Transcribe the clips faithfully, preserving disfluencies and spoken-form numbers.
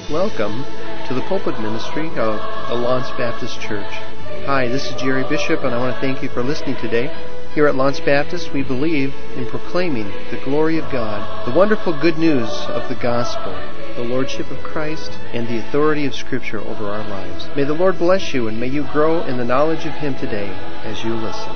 Welcome to the pulpit ministry of the Lawrence Baptist Church. Hi, this is Jerry Bishop, and I want to thank you for listening today. Here at Lawrence Baptist, we believe in proclaiming the glory of God, the wonderful good news of the gospel, the lordship of Christ, and the authority of Scripture over our lives. May the Lord bless you, and may you grow in the knowledge of Him today as you listen.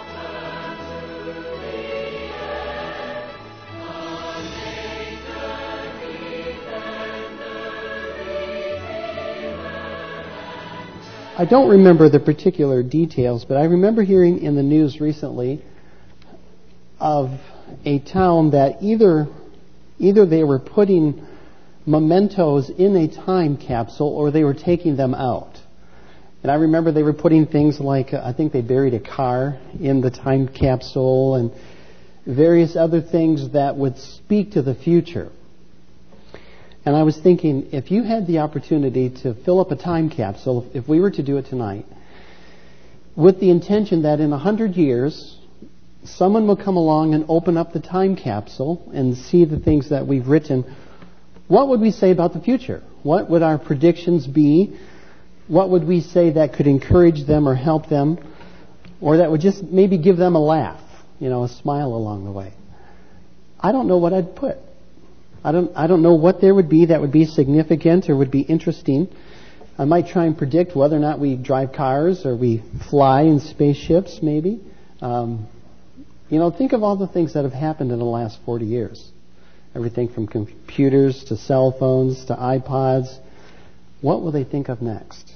I don't remember the particular details, but I remember hearing in the news recently of a town that either either they were putting mementos in a time capsule or they were taking them out. And I remember they were putting things like, uh, I think they buried a car in the time capsule and various other things that would speak to the future. And I was thinking, if you had the opportunity to fill up a time capsule, if we were to do it tonight, with the intention that in a hundred years, someone will come along and open up the time capsule and see the things that we've written, what would we say about the future? What would our predictions be? What would we say that could encourage them or help them? Or that would just maybe give them a laugh, you know, a smile along the way? I don't know what I'd put. I don't I don't know what there would be that would be significant or would be interesting. I might try and predict whether or not we drive cars or we fly in spaceships, maybe. Um, you know, think of all the things that have happened in the last forty years. Everything from computers to cell phones to iPods. What will they think of next?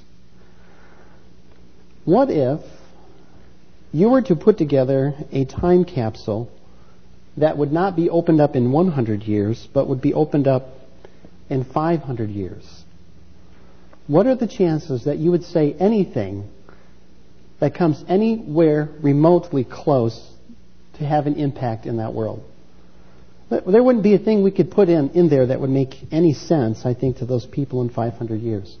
What if you were to put together a time capsule that would not be opened up in one hundred years, but would be opened up in five hundred years? What are the chances that you would say anything that comes anywhere remotely close to have an impact in that world? There wouldn't be a thing we could put in, in there that would make any sense, I think, to those people in five hundred years.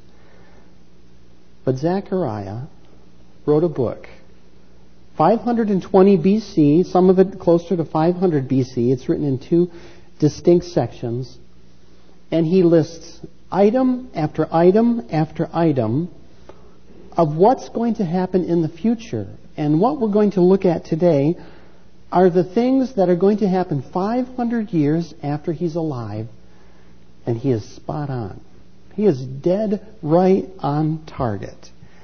But Zechariah wrote a book, five hundred twenty B C, some of it closer to five hundred B C. It's written in two distinct sections. And he lists item after item after item of what's going to happen in the future. And what we're going to look at today are the things that are going to happen five hundred years after he's alive. And he is spot on. He is dead right on target.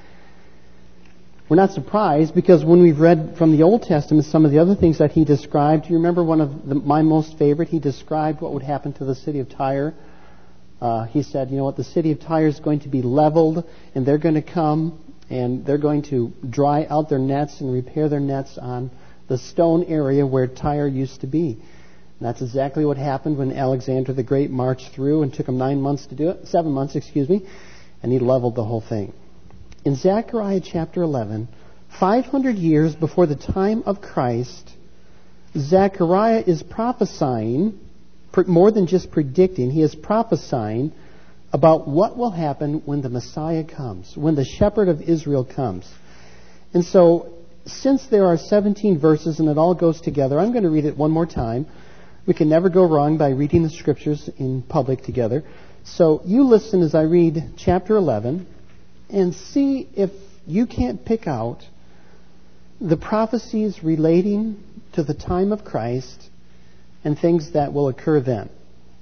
We're not surprised because when we've read from the Old Testament some of the other things that he described, do you remember one of the, my most favorite? He described what would happen to the city of Tyre. Uh, he said, you know what, the city of Tyre is going to be leveled, and they're going to come and they're going to dry out their nets and repair their nets on the stone area where Tyre used to be. And that's exactly what happened when Alexander the Great marched through, and took him nine months to do it, seven months, excuse me, and he leveled the whole thing. In Zechariah chapter eleven, five hundred years before the time of Christ, Zechariah is prophesying, more than just predicting, he is prophesying about what will happen when the Messiah comes, when the shepherd of Israel comes. And so, since there are seventeen verses and it all goes together, I'm going to read it one more time. We can never go wrong by reading the scriptures in public together. So you listen as I read chapter eleven, and see if you can't pick out the prophecies relating to the time of Christ and things that will occur then.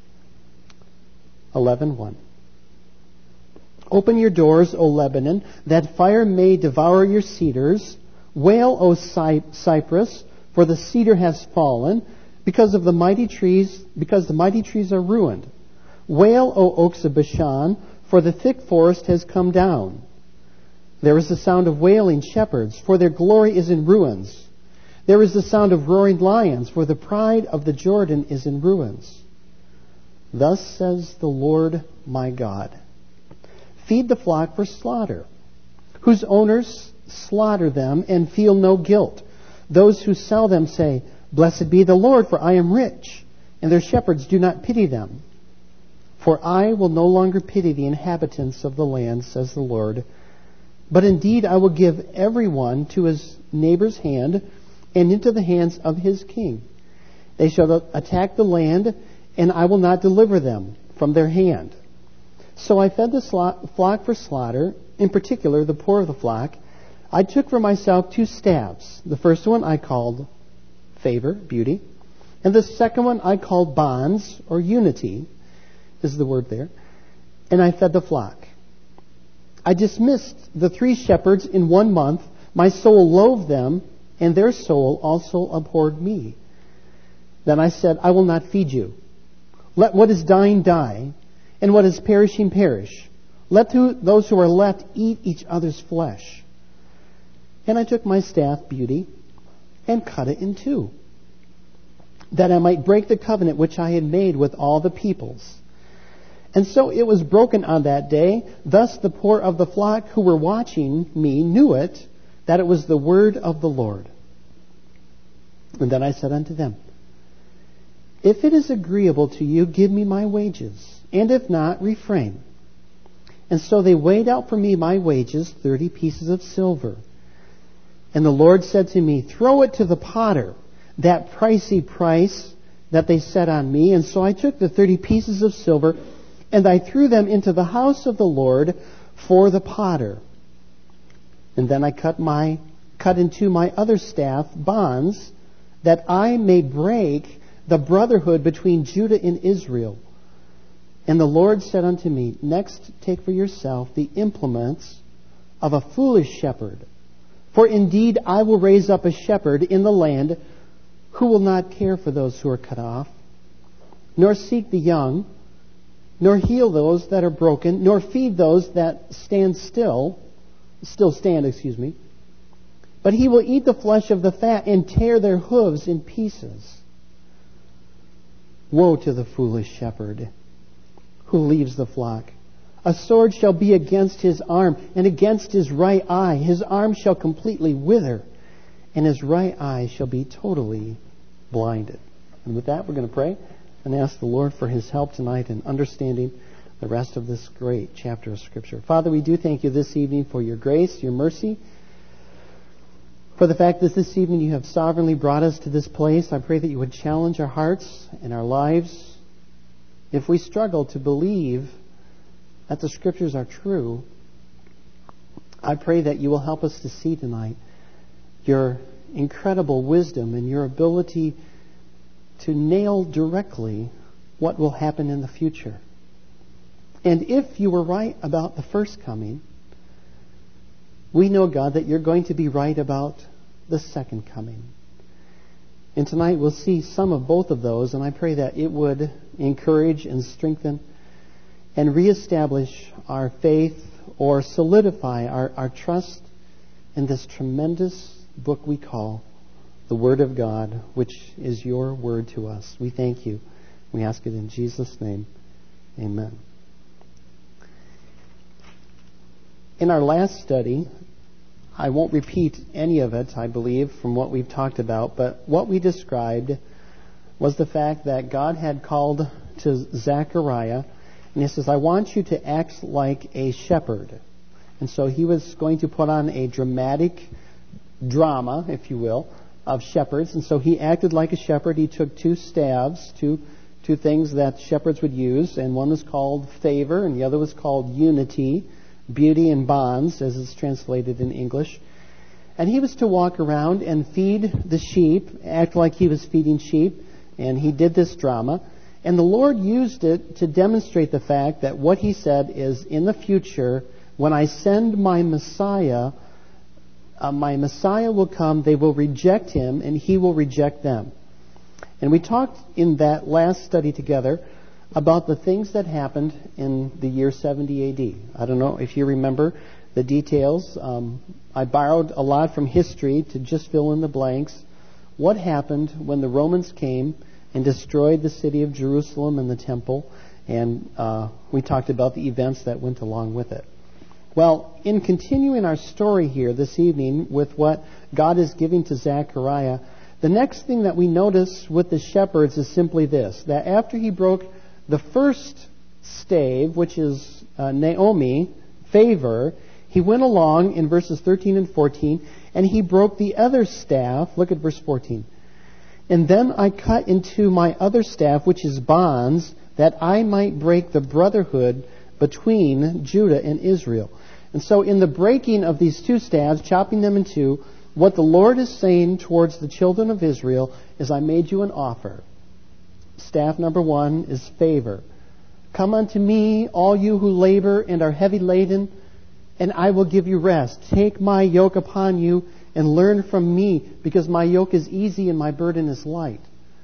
eleven one. Open your doors, O Lebanon, that fire may devour your cedars. Wail, O Cy- Cyprus, for the cedar has fallen, because of the mighty trees, because the mighty trees are ruined. Wail, O oaks of Bashan, for the thick forest has come down. There is the sound of wailing shepherds, for their glory is in ruins. There is the sound of roaring lions, for the pride of the Jordan is in ruins. Thus says the Lord my God, feed the flock for slaughter, whose owners slaughter them and feel no guilt. Those who sell them say, blessed be the Lord, for I am rich, and their shepherds do not pity them. For I will no longer pity the inhabitants of the land, says the Lord, but indeed I will give everyone to his neighbor's hand and into the hands of his king. They shall attack the land, and I will not deliver them from their hand. So I fed the slo- flock for slaughter, in particular the poor of the flock. I took for myself two staffs. The first one I called favor, beauty, and the second one I called bonds, or unity, is the word there. And I fed the flock. I dismissed the three shepherds in one month. My soul loathed them, and their soul also abhorred me. Then I said, I will not feed you. Let what is dying die, and what is perishing perish. Let those who are left eat each other's flesh. And I took my staff, beauty, and cut it in two, that I might break the covenant which I had made with all the peoples. And so it was broken on that day. Thus the poor of the flock who were watching me knew it, that it was the word of the Lord. And then I said unto them, if it is agreeable to you, give me my wages, and if not, refrain. And so they weighed out for me my wages, thirty pieces of silver. And the Lord said to me, throw it to the potter, that pricey price that they set on me. And so I took the thirty pieces of silver, and I threw them into the house of the Lord for the potter. And then I cut my cut into my other staff bonds, that I may break the brotherhood between Judah and Israel. And the Lord said unto me, next take for yourself the implements of a foolish shepherd. For indeed I will raise up a shepherd in the land who will not care for those who are cut off, nor seek the young, nor heal those that are broken, nor feed those that stand still, still stand, excuse me. But he will eat the flesh of the fat and tear their hooves in pieces. Woe to the foolish shepherd who leaves the flock. A sword shall be against his arm and against his right eye. His arm shall completely wither, and his right eye shall be totally blinded. And with that, we're going to pray and ask the Lord for his help tonight in understanding the rest of this great chapter of Scripture. Father, we do thank you this evening for your grace, your mercy, for the fact that this evening you have sovereignly brought us to this place. I pray that you would challenge our hearts and our lives. If we struggle to believe that the Scriptures are true, I pray that you will help us to see tonight your incredible wisdom and your ability to nail directly what will happen in the future. And if you were right about the first coming, we know, God, that you're going to be right about the second coming. And tonight we'll see some of both of those, and I pray that it would encourage and strengthen and reestablish our faith or solidify our, our trust in this tremendous book we call the Word of God, which is your word to us. We thank you. We ask it in Jesus' name. Amen. In our last study, I won't repeat any of it, I believe, from what we've talked about, but what we described was the fact that God had called to Zechariah, and he says, I want you to act like a shepherd. And so he was going to put on a dramatic drama, if you will, of shepherds. And so he acted like a shepherd. He took two staves, two, two things that shepherds would use, and one was called favor, and the other was called unity, beauty and bonds, as it's translated in English. And he was to walk around and feed the sheep, act like he was feeding sheep, and he did this drama. And the Lord used it to demonstrate the fact that what he said is, in the future, when I send my Messiah, uh, my Messiah will come, they will reject him, and he will reject them. And we talked in that last study together about the things that happened in the year seventy A D. I don't know if you remember the details. Um, I borrowed a lot from history to just fill in the blanks. What happened when the Romans came and destroyed the city of Jerusalem and the temple? And uh, we talked about the events that went along with it. Well, in continuing our story here this evening with what God is giving to Zechariah, the next thing that we notice with the shepherds is simply this, that after he broke the first stave, which is uh, Naomi, favor, he went along in verses thirteen and fourteen, and he broke the other staff. Look at verse fourteen. And then I cut into my other staff, which is bonds, that I might break the brotherhood between Judah and Israel. And so in the breaking of these two staves, chopping them in two, what the Lord is saying towards the children of Israel is, I made you an offer. Staff number one is favor. Come unto me, all you who labor and are heavy laden, and I will give you rest. Take my yoke upon you and learn from me, because my yoke is easy and my burden is light.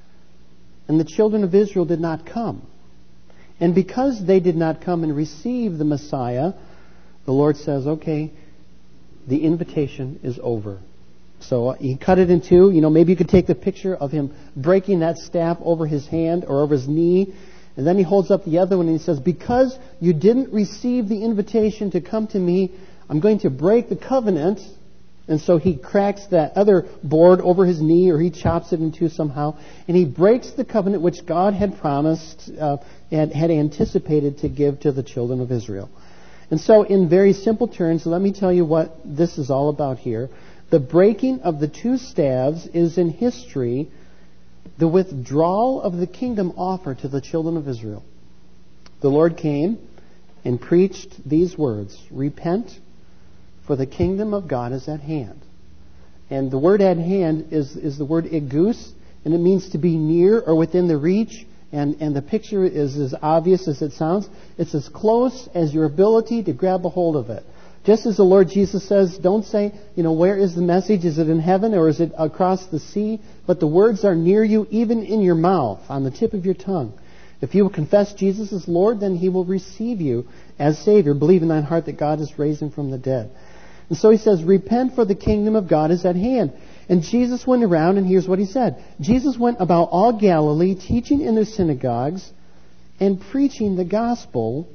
And the children of Israel did not come. And because they did not come and receive the Messiah, the Lord says, okay, the invitation is over. So he cut it in two. You know, maybe you could take the picture of him breaking that staff over his hand or over his knee. And then he holds up the other one and he says, because you didn't receive the invitation to come to me, I'm going to break the covenant. And so he cracks that other board over his knee, or he chops it in two somehow. And he breaks the covenant which God had promised uh, and had anticipated to give to the children of Israel. And so in very simple terms, let me tell you what this is all about here. The breaking of the two staves is in history the withdrawal of the kingdom offer to the children of Israel. The Lord came and preached these words, repent, for the kingdom of God is at hand. And the word at hand is, is the word egus, and it means to be near or within the reach. And, and the picture is as obvious as it sounds. It's as close as your ability to grab a hold of it. Just as the Lord Jesus says, don't say, you know, where is the message? Is it in heaven or is it across the sea? But the words are near you, even in your mouth, on the tip of your tongue. If you will confess Jesus as Lord, then He will receive you as Savior. Believe in thine heart that God has raised Him from the dead. And so He says, repent, for the kingdom of God is at hand. And Jesus went around, and here's what He said. Jesus went about all Galilee, teaching in their synagogues and preaching the gospel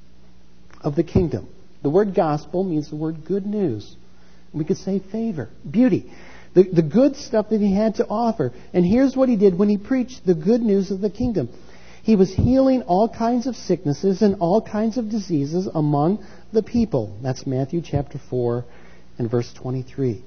of the kingdom. The word gospel means the word good news. We could say favor, beauty, the, the good stuff that He had to offer. And here's what He did when He preached the good news of the kingdom. He was healing all kinds of sicknesses and all kinds of diseases among the people. That's Matthew chapter four and verse twenty-three.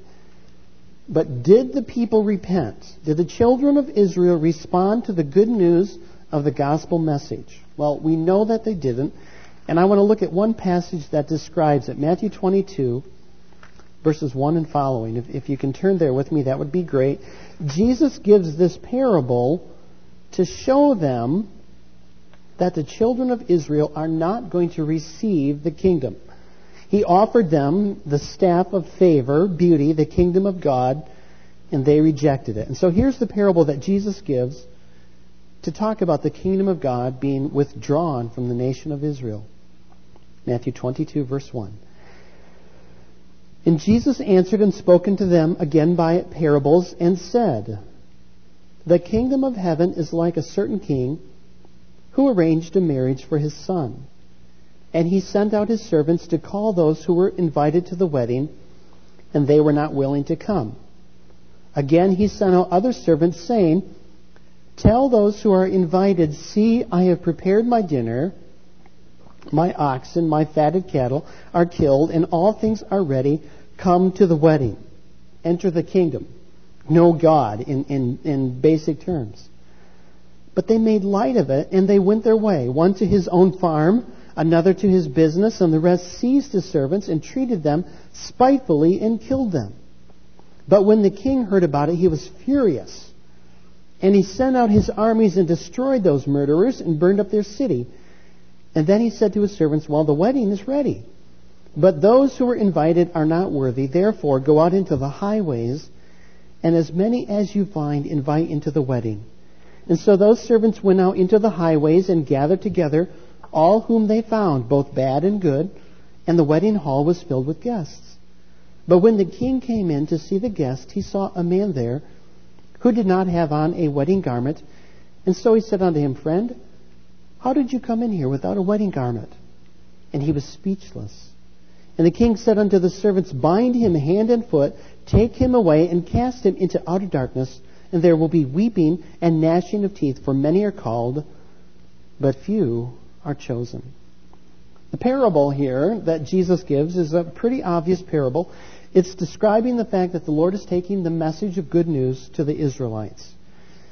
But did the people repent? Did the children of Israel respond to the good news of the gospel message? Well, we know that they didn't. And I want to look at one passage that describes it. Matthew twenty-two, verses one and following. If, if you can turn there with me, that would be great. Jesus gives this parable to show them that the children of Israel are not going to receive the kingdom. He offered them the staff of favor, beauty, the kingdom of God, and they rejected it. And so here's the parable that Jesus gives to talk about the kingdom of God being withdrawn from the nation of Israel. Matthew twenty-two, verse one. And Jesus answered and spoke unto them again by parables, and said, the kingdom of heaven is like a certain king who arranged a marriage for his son. And he sent out his servants to call those who were invited to the wedding, and they were not willing to come. Again he sent out other servants, saying, tell those who are invited, see, I have prepared my dinner. My oxen, my fatted cattle are killed, and all things are ready. Come to the wedding. Enter the kingdom. Know God in, in, in basic terms. But they made light of it, and they went their way, one to his own farm, another to his business, and the rest seized his servants and treated them spitefully and killed them. But when the king heard about it, he was furious. And he sent out his armies and destroyed those murderers and burned up their city. And then he said to his servants, well, the wedding is ready, but those who were invited are not worthy. Therefore, go out into the highways, and as many as you find, invite into the wedding. And so those servants went out into the highways and gathered together all whom they found, both bad and good, and the wedding hall was filled with guests. But when the king came in to see the guests, he saw a man there who did not have on a wedding garment. And so he said unto him, friend, how did you come in here without a wedding garment? And he was speechless. And the king said unto the servants, bind him hand and foot, take him away, and cast him into outer darkness, and there will be weeping and gnashing of teeth, for many are called, but few are chosen. The parable here that Jesus gives is a pretty obvious parable. It's describing the fact that the Lord is taking the message of good news to the Israelites.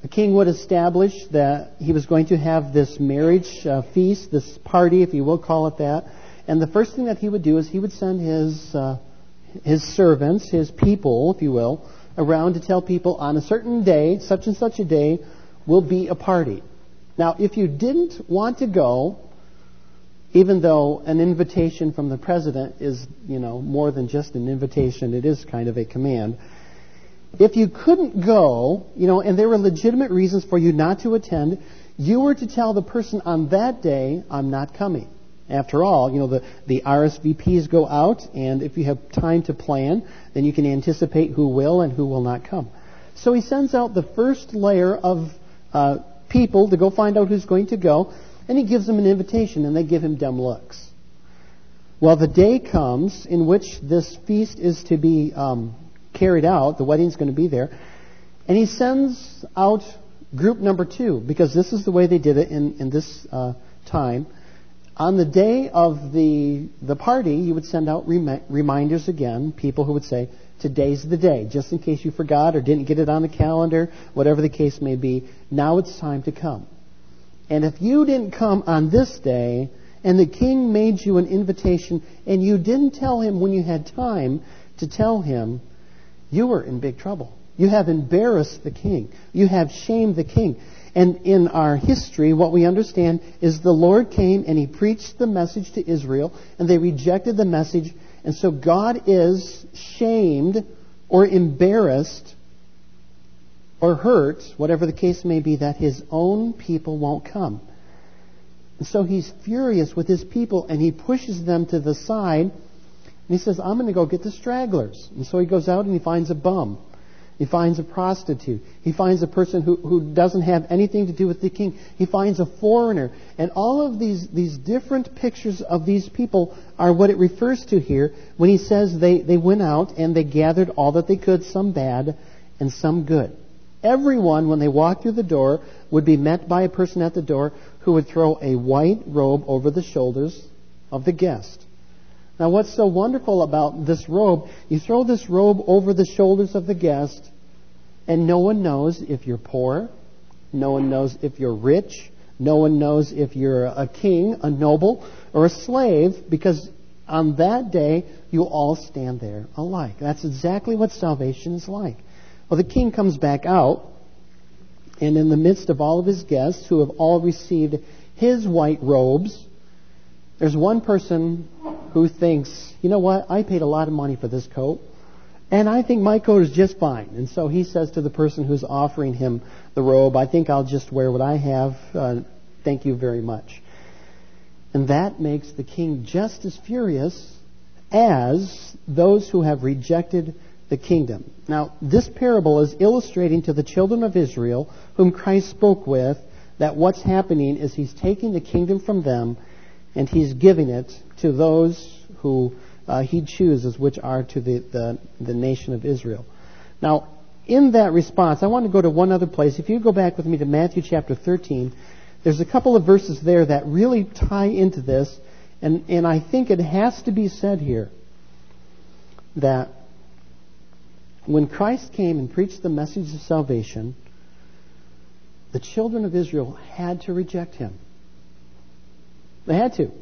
The king would establish that he was going to have this marriage uh, feast, this party, if you will call it that. And the first thing that he would do is he would send his uh, his servants, his people, if you will, around to tell people on a certain day, such and such a day, will be a party. Now, if you didn't want to go, even though an invitation from the president is, you know, more than just an invitation, it is kind of a command. If you couldn't go, you know, and there were legitimate reasons for you not to attend, you were to tell the person on that day, I'm not coming. After all, you know, the, the R S V Ps go out, and if you have time to plan, then you can anticipate who will and who will not come. So he sends out the first layer of uh, people to go find out who's going to go, and he gives them an invitation, and they give him dumb looks. Well, the day comes in which this feast is to be um, carried out, the wedding's going to be there, and he sends out group number two, because this is the way they did it in, in this uh, time. On the day of the the party, you would send out rem- reminders again, people who would say, today's the day, just in case you forgot or didn't get it on the calendar, whatever the case may be, now it's time to come. And if you didn't come on this day, and the king made you an invitation, and you didn't tell him when you had time to tell him, you were in big trouble. You have embarrassed the king. You have shamed the king. And in our history, what we understand is the Lord came and he preached the message to Israel, and they rejected the message. And so God is shamed or embarrassed or hurt, whatever the case may be, that his own people won't come. And so he's furious with his people, and he pushes them to the side, and he says, I'm going to go get the stragglers. And so he goes out and he finds a bum. He finds a prostitute. He finds a person who, who doesn't have anything to do with the king. He finds a foreigner. And all of these, these different pictures of these people are what it refers to here when he says they, they went out and they gathered all that they could, some bad and some good. Everyone, when they walked through the door, would be met by a person at the door who would throw a white robe over the shoulders of the guest. Now, what's so wonderful about this robe, you throw this robe over the shoulders of the guest, and no one knows if you're poor, no one knows if you're rich, no one knows if you're a king, a noble, or a slave, because on that day, you'll all stand there alike. That's exactly what salvation is like. Well, the king comes back out, and in the midst of all of his guests who have all received his white robes, there's one person who thinks, you know what, I paid a lot of money for this coat, and I think my coat is just fine. And so he says to the person who's offering him the robe, I think I'll just wear what I have. Uh, thank you very much. And that makes the king just as furious as those who have rejected the kingdom. Now, this parable is illustrating to the children of Israel, whom Christ spoke with, that what's happening is he's taking the kingdom from them and he's giving it to those who uh, he chooses, which are to the, the, the nation of Israel. Now, in that response, I want to go to one other place. If you go back with me to Matthew chapter thirteen, there's a couple of verses there that really tie into this, and, and I think it has to be said here that when Christ came and preached the message of salvation, the children of Israel had to reject him. They had to.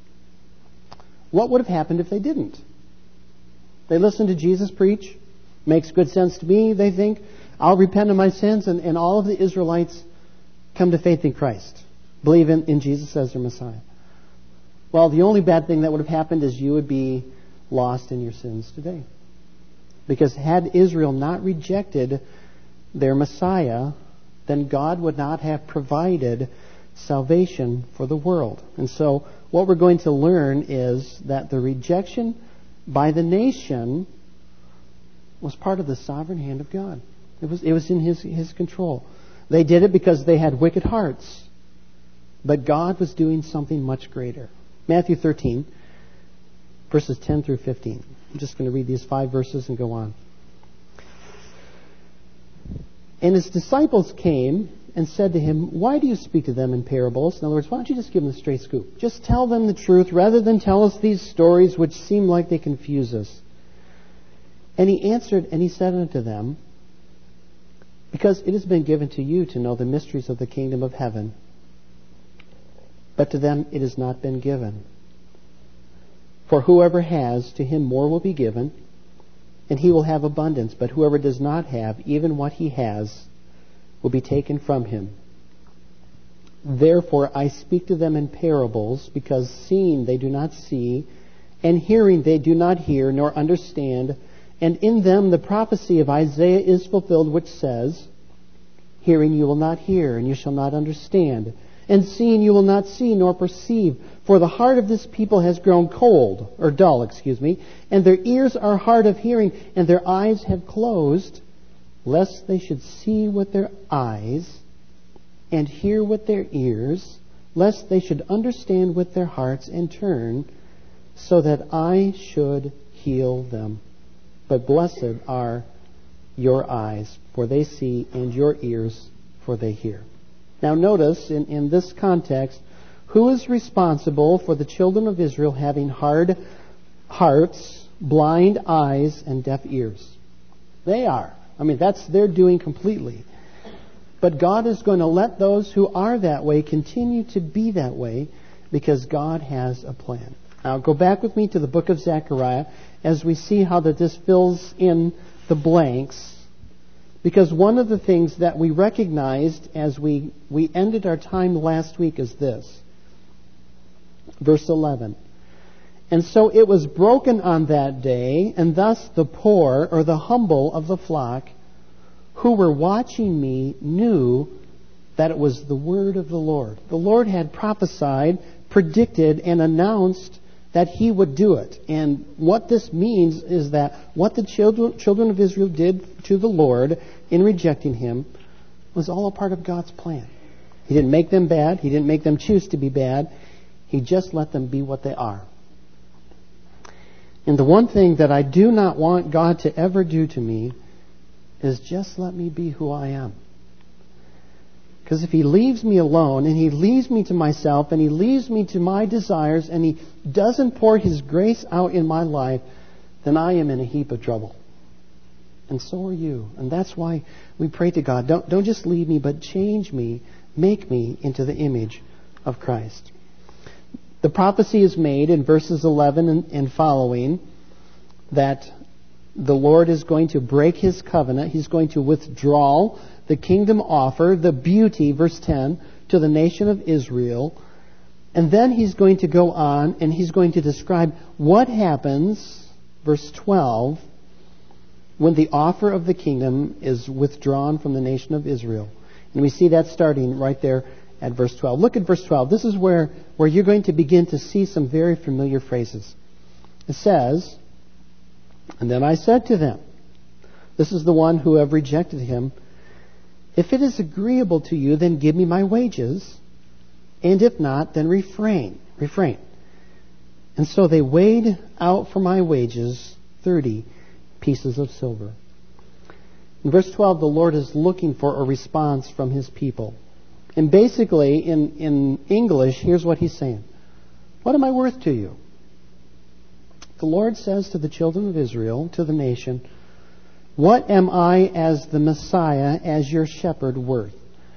What would have happened if they didn't? They listened to Jesus preach. Makes good sense to me, they think. I'll repent of my sins, and, and all of the Israelites come to faith in Christ. Believe in, in Jesus as their Messiah. Well, the only bad thing that would have happened is you would be lost in your sins today. Because had Israel not rejected their Messiah, then God would not have provided salvation for the world. And so what we're going to learn is that the rejection by the nation was part of the sovereign hand of God. It was, it was in his, his control. They did it because they had wicked hearts. But God was doing something much greater. Matthew thirteen, verses ten through fifteen. I'm just going to read these five verses and go on. And his disciples came and said to him, why do you speak to them in parables? In other words, why don't you just give them the straight scoop? Just tell them the truth rather than tell us these stories which seem like they confuse us. And he answered and he said unto them, Because it has been given to you to know the mysteries of the kingdom of heaven, but to them it has not been given. For whoever has, to him more will be given, and he will have abundance. But whoever does not have, even what he has, will be taken from him. Therefore I speak to them in parables, because seeing they do not see, and hearing they do not hear nor understand. And in them the prophecy of Isaiah is fulfilled, which says, hearing you will not hear, and you shall not understand. And seeing you will not see nor perceive. For the heart of this people has grown cold, or dull, excuse me, and their ears are hard of hearing, and their eyes have closed, lest they should see with their eyes, and hear with their ears, lest they should understand with their hearts and turn, so that I should heal them. But blessed are your eyes, for they see, and your ears, for they hear. Now notice, in, in this context, who is responsible for the children of Israel having hard hearts, blind eyes, and deaf ears? They are. I mean, that's their doing completely. But God is going to let those who are that way continue to be that way, because God has a plan. Now go back with me to the book of Zechariah as we see how that this fills in the blanks. Because one of the things that we recognized as we, we ended our time last week is this. Verse eleven. And so it was broken on that day, and thus the poor, or the humble of the flock, who were watching me, knew that it was the word of the Lord. The Lord had prophesied, predicted, and announced that He would do it. And what this means is that what the children, children of Israel did to the Lord in rejecting Him was all a part of God's plan. He didn't make them bad. He didn't make them choose to be bad. He just let them be what they are. And the one thing that I do not want God to ever do to me is just let me be who I am. Because if He leaves me alone, and He leaves me to myself, and He leaves me to my desires, and He doesn't pour His grace out in my life, then I am in a heap of trouble. And so are you. And that's why we pray to God, don't, don't just leave me, but change me, make me into the image of Christ. The prophecy is made in verses eleven and, and following that the Lord is going to break His covenant. He's going to withdraw the kingdom offer, the beauty, verse ten, to the nation of Israel. And then He's going to go on and He's going to describe what happens, verse twelve, when the offer of the kingdom is withdrawn from the nation of Israel. And we see that starting right there at verse twelve. Look at verse twelve. This is where, where you're going to begin to see some very familiar phrases. It says, and then I said to them, this is the one who have rejected Him, if it is agreeable to you, then give me my wages, and if not, then refrain. Refrain. And so they weighed out for my wages thirty pieces of silver. In verse twelve, the Lord is looking for a response from His people. And basically, in, in English, here's what He's saying. What am I worth to you? The Lord says to the children of Israel, to the nation, what am I as the Messiah, as your shepherd, worth?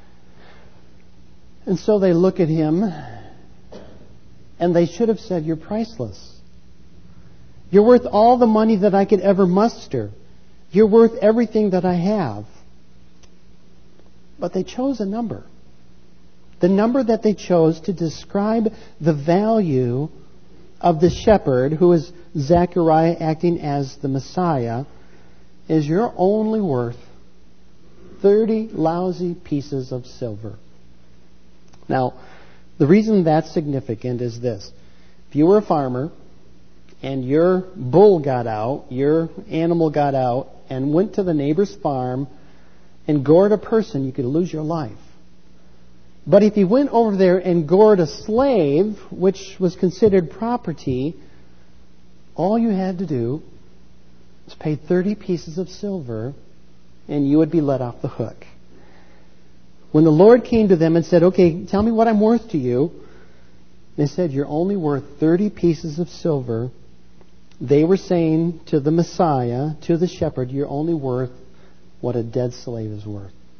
And so they look at Him, and they should have said, you're priceless. You're worth all the money that I could ever muster. You're worth everything that I have. But they chose a number. The number that they chose to describe the value of the shepherd, who is Zechariah acting as the Messiah, is you're only worth thirty lousy pieces of silver. Now, the reason that's significant is this. If you were a farmer and your bull got out, your animal got out, and went to the neighbor's farm and gored a person, you could lose your life. But if you went over there and gored a slave, which was considered property, all you had to do was pay thirty pieces of silver, and you would be let off the hook. When the Lord came to them and said, okay, tell me what I'm worth to you, they said, you're only worth thirty pieces of silver. They were saying to the Messiah, to the shepherd, you're only worth what a dead slave is worth.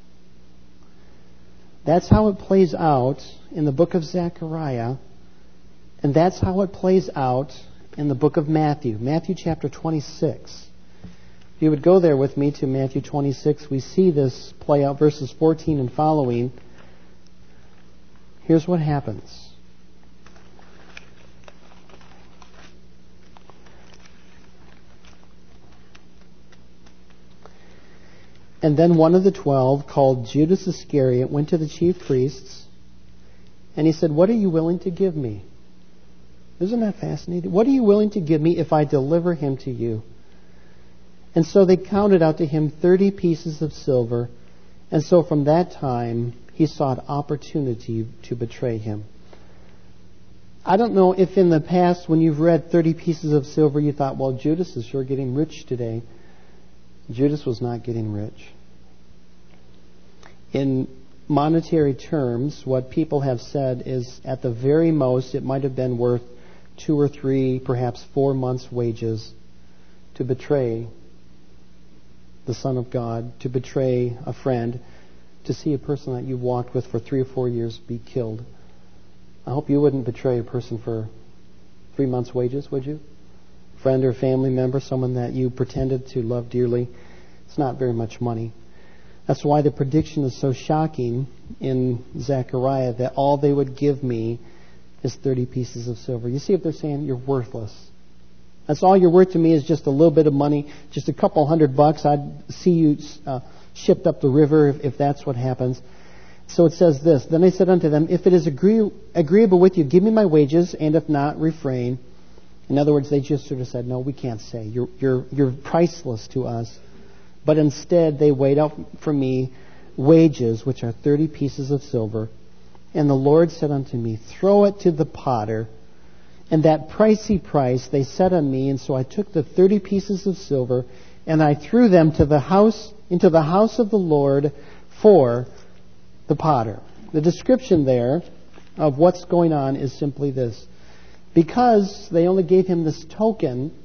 That's how it plays out in the book of Zechariah, and that's how it plays out in the book of Matthew, Matthew chapter twenty-six. If you would go there with me to Matthew twenty-six, we see this play out, verses fourteen and following. Here's what happens. And then one of the twelve, called Judas Iscariot, went to the chief priests, and he said, "What are you willing to give me?" Isn't that fascinating? "What are you willing to give me if I deliver him to you?" And so they counted out to him thirty pieces of silver, and so from that time he sought opportunity to betray him. I don't know if in the past when you've read thirty pieces of silver you thought, well, Judas is sure getting rich today. Judas was not getting rich. In monetary terms, what people have said is at the very most it might have been worth two or three, perhaps four months' wages to betray the Son of God, to betray a friend, to see a person that you've walked with for three or four years be killed. I hope you wouldn't betray a person for three months' wages, would you? Friend or family member, someone that you pretended to love dearly. It's not very much money. That's why the prediction is so shocking in Zechariah that all they would give me is thirty pieces of silver. You see if they're saying you're worthless. That's all you're worth to me is just a little bit of money, just a couple hundred bucks. I'd see you uh, shipped up the river if, if that's what happens. So it says this, "Then I said unto them, if it is agree- agreeable with you, give me my wages, and if not, refrain." In other words, they just sort of said, no, we can't say. You're, you're, you're priceless to us. But instead, they weighed out for me wages, which are thirty pieces of silver. And the Lord said unto me, throw it to the potter. And that pricey price they set on me, and so I took the thirty pieces of silver, and I threw them to the house, into the house of the Lord for the potter. The description there of what's going on is simply this. Because they only gave him this token,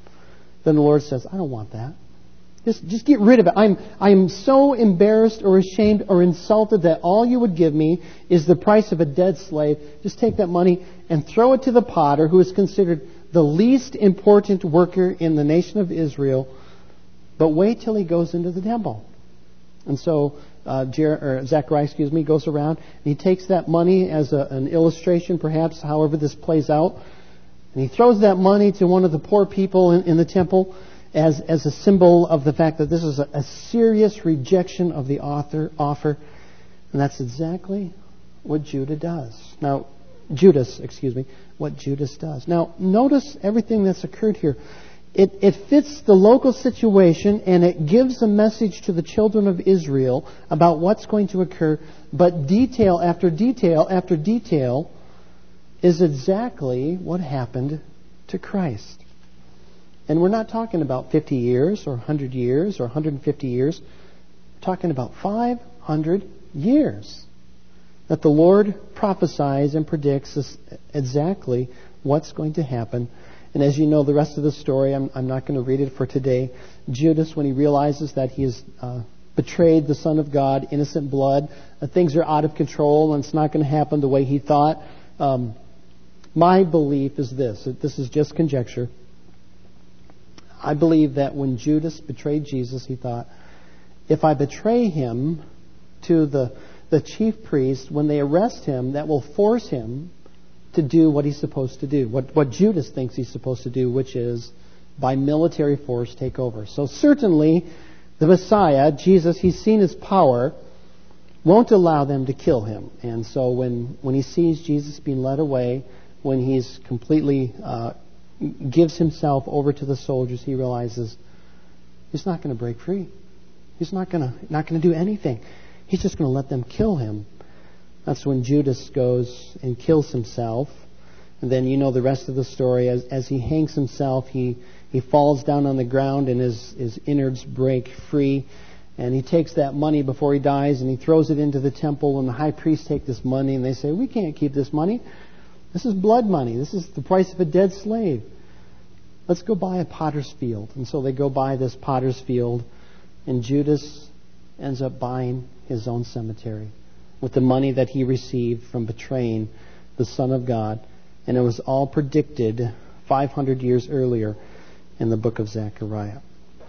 then the Lord says, I don't want that. Just, just get rid of it. I'm, I'm so embarrassed or ashamed or insulted that all you would give me is the price of a dead slave. Just take that money and throw it to the potter, who is considered the least important worker in the nation of Israel. But wait till he goes into the temple. And so uh, Jer- or Zechariah, excuse me, goes around and he takes that money as a, an illustration, perhaps, however this plays out, and he throws that money to one of the poor people in, in the temple as as a symbol of the fact that this is a, a serious rejection of the author offer, and that's exactly what Judah does. Now, Judas, excuse me, what Judas does. Now, notice everything that's occurred here. It, it fits the local situation, and it gives a message to the children of Israel about what's going to occur. But detail after detail after detail is exactly what happened to Christ. And we're not talking about fifty years or one hundred years or one hundred fifty years. We're talking about five hundred years that the Lord prophesies and predicts exactly what's going to happen. And as you know, the rest of the story, I'm, I'm not going to read it for today. Judas, when he realizes that he has uh, betrayed the Son of God, innocent blood, uh, things are out of control and it's not going to happen the way he thought. Um, my belief is this, that this is just conjecture. I believe that when Judas betrayed Jesus, he thought, if I betray him to the, the chief priest, when they arrest him, that will force him to do what he's supposed to do, what, what Judas thinks he's supposed to do, which is by military force take over. So certainly the Messiah, Jesus, he's seen his power, won't allow them to kill him. And so when, when he sees Jesus being led away, when he's completely uh, gives himself over to the soldiers, he realizes he's not going to break free. He's not going to not going to do anything. He's just going to let them kill him. That's when Judas goes and kills himself. And then you know the rest of the story. As, as he hangs himself, he, he falls down on the ground and his, his innards break free. And he takes that money before he dies and he throws it into the temple. And the high priests take this money and they say, we can't keep this money. This is blood money. This is the price of a dead slave. Let's go buy a potter's field. And so they go buy this potter's field. And Judas ends up buying his own cemetery. with the money that he received from betraying the Son of God. And it was all predicted five hundred years earlier in the book of Zechariah.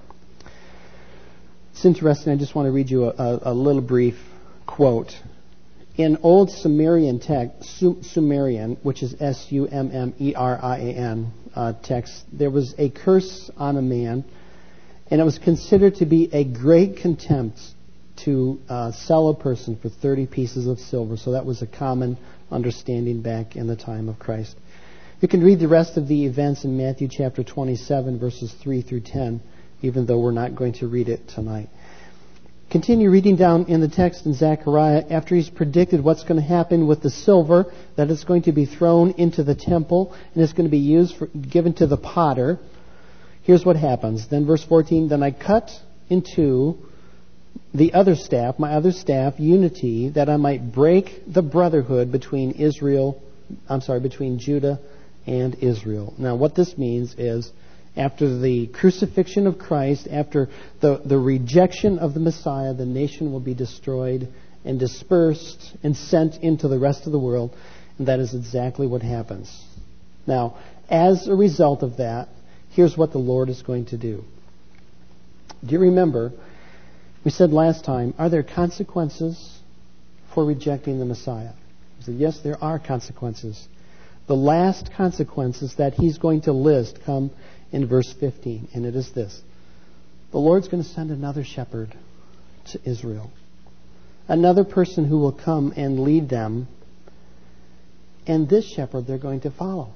It's interesting. I just want to read you a, a, a little brief quote. In old Sumerian text, Sumerian, which is S U M M E R I A N uh, text, there was a curse on a man, and it was considered to be a great contempt to uh, sell a person for thirty pieces of silver. So that was a common understanding back in the time of Christ. You can read the rest of the events in Matthew chapter twenty-seven, verses three through ten, even though we're not going to read it tonight. Continue reading down in the text in Zechariah, after he's predicted what's going to happen with the silver, that it's going to be thrown into the temple and it's going to be used for, given to the potter. Here's what happens. Then verse fourteen, then I cut in two the other staff, my other staff, unity, that I might break the brotherhood between Israel, I'm sorry, between Judah and Israel. Now what this means is, after the crucifixion of Christ, after the, the rejection of the Messiah, the nation will be destroyed and dispersed and sent into the rest of the world. And that is exactly what happens. Now, as a result of that, here's what the Lord is going to do. Do you remember, we said last time, are there consequences for rejecting the Messiah? I said, yes, there are consequences. The last consequences that he's going to list come in verse fifteen, and it is this. The Lord's going to send another shepherd to Israel. Another person who will come and lead them. And this shepherd they're going to follow.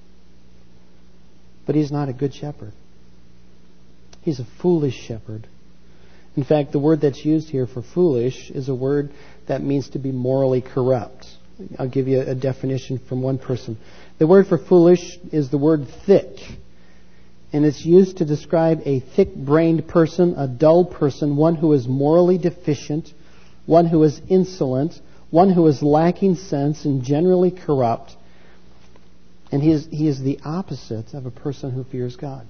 But he's not a good shepherd. He's a foolish shepherd. In fact, the word that's used here for foolish is a word that means to be morally corrupt. I'll give you a definition from one person. The word for foolish is the word thick. And it's used to describe a thick-brained person, a dull person, one who is morally deficient, one who is insolent, one who is lacking sense and generally corrupt. And he is, he is the opposite of a person who fears God.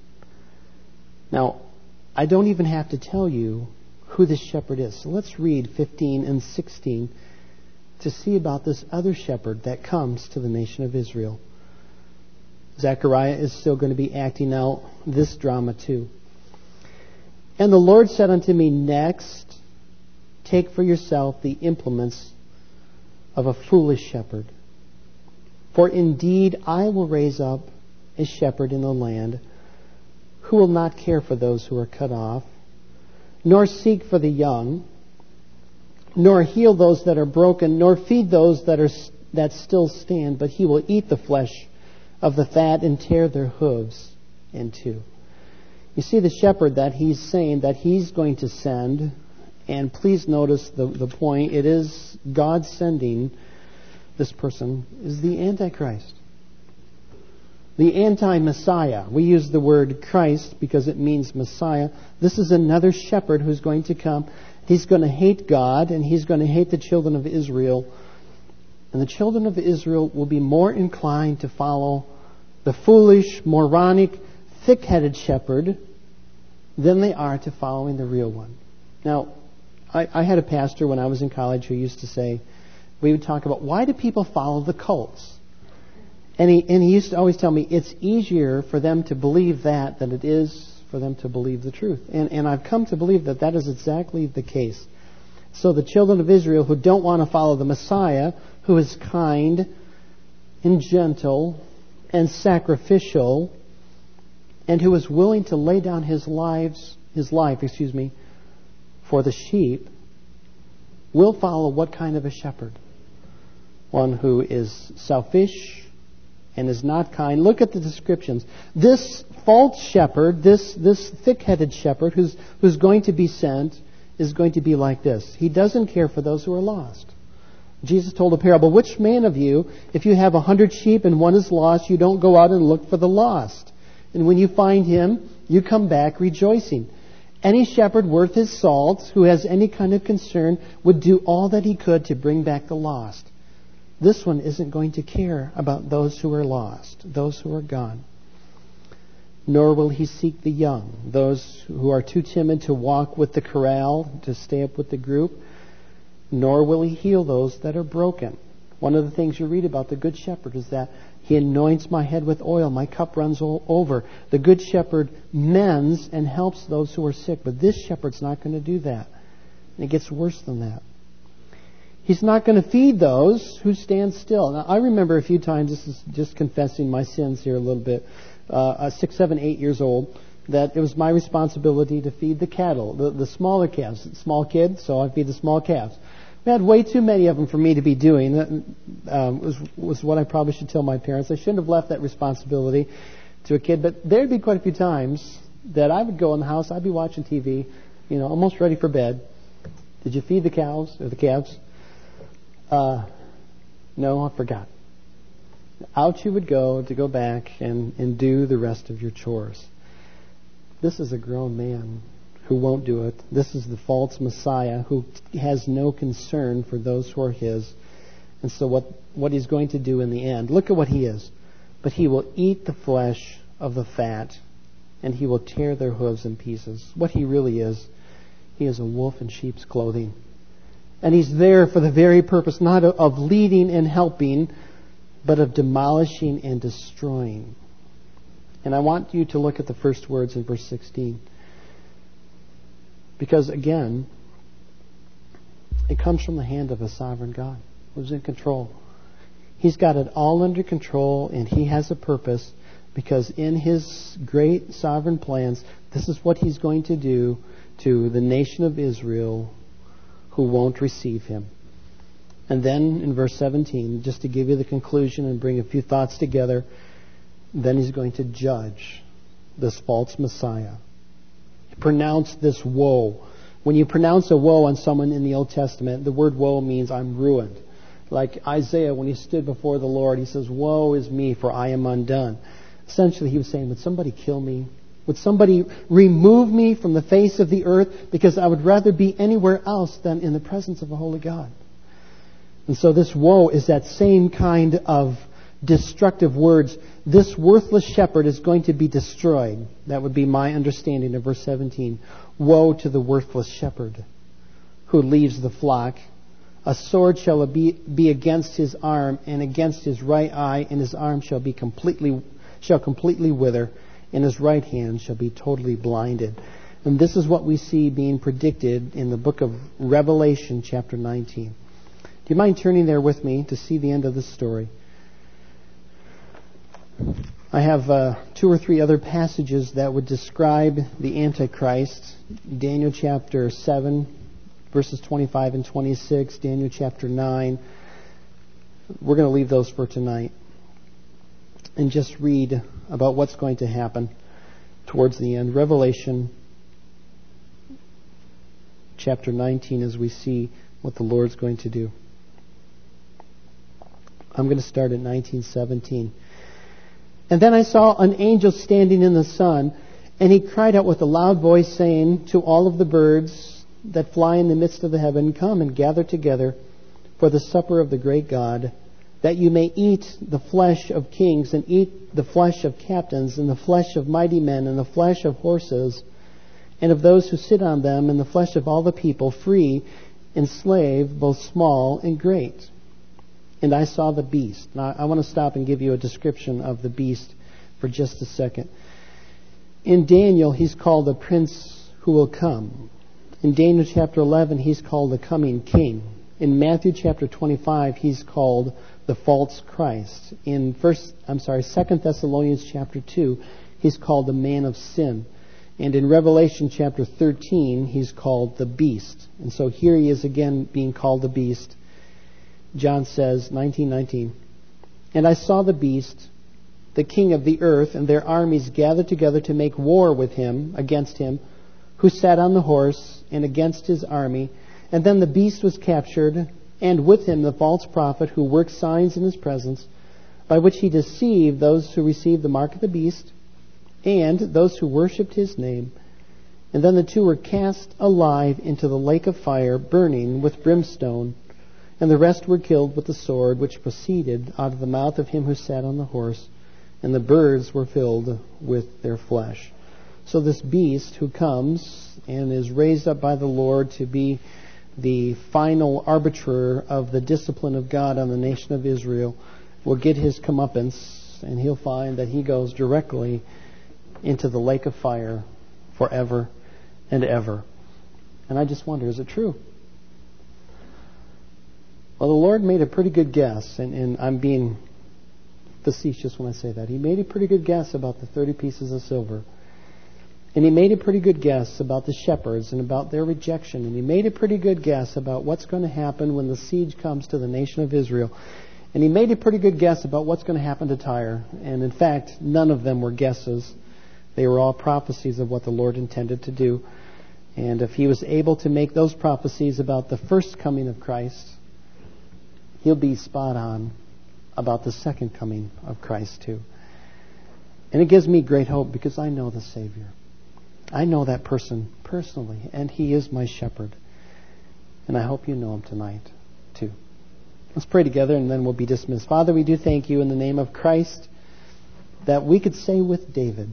Now, I don't even have to tell you who this shepherd is. So let's read fifteen and sixteen to see about this other shepherd that comes to the nation of Israel. Zechariah is still going to be acting out this drama too. And the Lord said unto me, next, take for yourself the implements of a foolish shepherd. For indeed I will raise up a shepherd in the land who will not care for those who are cut off, nor seek for the young, nor heal those that are broken, nor feed those that are that still stand, but he will eat the flesh of the fat and tear their hooves in two. You see the shepherd that he's saying that he's going to send, and please notice the, the point, it is God sending this person, is the Antichrist. The anti-Messiah. We use the word Christ because it means Messiah. This is another shepherd who's going to come. He's going to hate God and he's going to hate the children of Israel. And the children of Israel will be more inclined to follow the foolish, moronic, thick-headed shepherd than they are to following the real one. Now, I, I had a pastor when I was in college who used to say, we would talk about, why do people follow the cults? And he, and he used to always tell me, it's easier for them to believe that than it is for them to believe the truth. And, and I've come to believe that that is exactly the case. So the children of Israel who don't want to follow the Messiah, who is kind and gentle and sacrificial, and who is willing to lay down his lives, his life, excuse me, for the sheep, will follow what kind of a shepherd? One who is selfish and is not kind. Look at the descriptions. This false shepherd, this this thick-headed shepherd who's who's going to be sent, is going to be like this. He doesn't care for those who are lost. Jesus told a parable, which man of you, if you have a hundred sheep and one is lost, you don't go out and look for the lost. And when you find him, you come back rejoicing. Any shepherd worth his salt, who has any kind of concern, would do all that he could to bring back the lost. This one isn't going to care about those who are lost, those who are gone. Nor will he seek the young, those who are too timid to walk with the corral, to stay up with the group. nor will he heal those that are broken. One of the things you read about the Good Shepherd is that he anoints my head with oil, my cup runs over. The Good Shepherd mends and helps those who are sick, but this shepherd's not going to do that. And it gets worse than that. He's not going to feed those who stand still. Now, I remember a few times, this is just confessing my sins here a little bit, uh, six, seven, eight years old, that it was my responsibility to feed the cattle, the, the smaller calves. Small kid, so I feed the small calves. We had way too many of them for me to be doing. That um, was, was what I probably should tell my parents. I shouldn't have left that responsibility to a kid, but there'd be quite a few times that I would go in the house, I'd be watching T V, you know, almost ready for bed. Did you feed the cows or the calves? Uh, no, I forgot. Out you would go to go back and, and do the rest of your chores. This is a grown man who won't do it. This is the false Messiah who has no concern for those who are his. And so what, what he's going to do in the end, look at what he is. But he will eat the flesh of the fat, and he will tear their hooves in pieces. What he really is, he is a wolf in sheep's clothing. And he's there for the very purpose, not of leading and helping, but of demolishing and destroying. And I want you to look at the first words in verse sixteen. Because again, it comes from the hand of a sovereign God who's in control. He's got it all under control, and he has a purpose, because in his great sovereign plans, this is what he's going to do to the nation of Israel who won't receive him. And then in verse seventeen, just to give you the conclusion and bring a few thoughts together, then he's going to judge this false Messiah. Pronounce this woe. When you pronounce a woe on someone in the Old Testament, the word woe means I'm ruined. Like Isaiah, when he stood before the Lord, he says, woe is me, for I am undone. Essentially, he was saying, would somebody kill me? Would somebody remove me from the face of the earth? Because I would rather be anywhere else than in the presence of a holy God. And so this woe is that same kind of destructive words. This worthless shepherd is going to be destroyed. That would be my understanding of verse seventeen. Woe to the worthless shepherd who leaves the flock. A sword shall be, be against his arm, and against his right eye, and his arm shall be completely shall completely wither, and his right hand shall be totally blinded. And this is what we see being predicted in the book of Revelation, chapter nineteen. Do you mind turning there with me to see the end of this story? I have uh, two or three other passages that would describe the Antichrist. Daniel chapter seven, verses twenty-five and twenty-six. Daniel chapter nine. We're going to leave those for tonight and just read about what's going to happen towards the end. Revelation chapter nineteen, as we see what the Lord's going to do. I'm going to start at nineteen seventeen. And then I saw an angel standing in the sun, and he cried out with a loud voice, saying to all of the birds that fly in the midst of the heaven, come and gather together for the supper of the great God, that you may eat the flesh of kings, and eat the flesh of captains, and the flesh of mighty men, and the flesh of horses, and of those who sit on them, and the flesh of all the people, free and slave, both small and great. And I saw the beast. Now, I want to stop and give you a description of the beast for just a second. In Daniel, he's called the prince who will come. In Daniel chapter eleven, he's called the coming king. In Matthew chapter twenty-five, he's called the false Christ. In first, I'm sorry, Second Thessalonians chapter two, he's called the man of sin. And in Revelation chapter thirteen, he's called the beast. And so here he is again being called the beast. John says, nineteen nineteen, and I saw the beast, the king of the earth, and their armies gathered together to make war with him, against him, who sat on the horse, and against his army. And then the beast was captured, and with him the false prophet, who worked signs in his presence, by which he deceived those who received the mark of the beast, and those who worshipped his name. And then the two were cast alive into the lake of fire, burning with brimstone. And the rest were killed with the sword which proceeded out of the mouth of him who sat on the horse, and the birds were filled with their flesh. So this beast who comes and is raised up by the Lord to be the final arbiter of the discipline of God on the nation of Israel, will get his comeuppance, and he'll find that he goes directly into the lake of fire forever and ever. And I just wonder, is it true? Well, the Lord made a pretty good guess, and, and I'm being facetious when I say that. He made a pretty good guess about the thirty pieces of silver. And he made a pretty good guess about the shepherds and about their rejection. And he made a pretty good guess about what's going to happen when the siege comes to the nation of Israel. And he made a pretty good guess about what's going to happen to Tyre. And in fact, none of them were guesses. They were all prophecies of what the Lord intended to do. And if he was able to make those prophecies about the first coming of Christ, he'll be spot on about the second coming of Christ too. And it gives me great hope because I know the Savior. I know that person personally, and he is my shepherd. And I hope you know him tonight too. Let's pray together and then we'll be dismissed. Father, we do thank you in the name of Christ that we could say with David,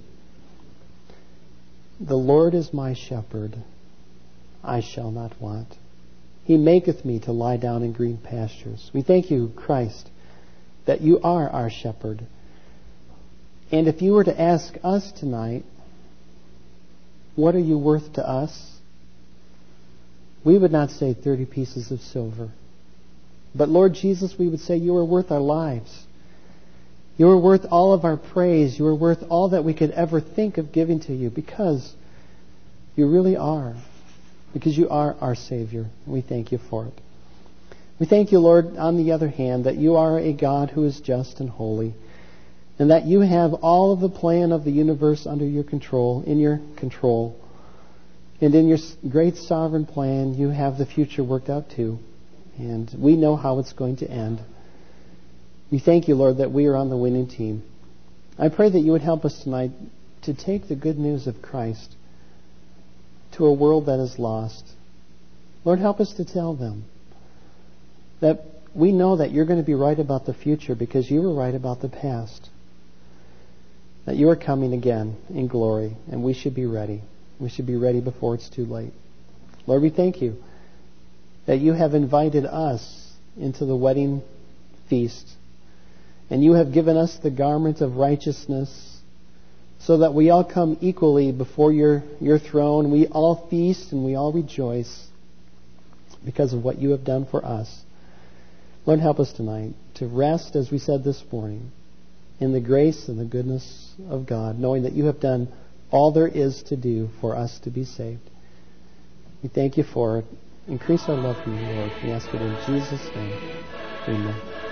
"The Lord is my shepherd, I shall not want. He maketh me to lie down in green pastures." We thank you, Christ, that you are our shepherd. And if you were to ask us tonight, what are you worth to us? We would not say thirty pieces of silver. But Lord Jesus, we would say you are worth our lives. You are worth all of our praise. You are worth all that we could ever think of giving to you because you really are. Because you are our Savior. We thank you for it. We thank you, Lord, on the other hand, that you are a God who is just and holy, and that you have all of the plan of the universe under your control, in your control. And in your great sovereign plan, you have the future worked out too. And we know how it's going to end. We thank you, Lord, that we are on the winning team. I pray that you would help us tonight to take the good news of Christ to a world that is lost. Lord, help us to tell them that we know that you're going to be right about the future because you were right about the past. That you are coming again in glory, and we should be ready. We should be ready before it's too late. Lord, we thank you that you have invited us into the wedding feast, and you have given us the garment of righteousness so that we all come equally before your, your throne. We all feast and we all rejoice because of what you have done for us. Lord, help us tonight to rest, as we said this morning, in the grace and the goodness of God, knowing that you have done all there is to do for us to be saved. We thank you for it. Increase our love for you, Lord. We ask it in Jesus' name. Amen.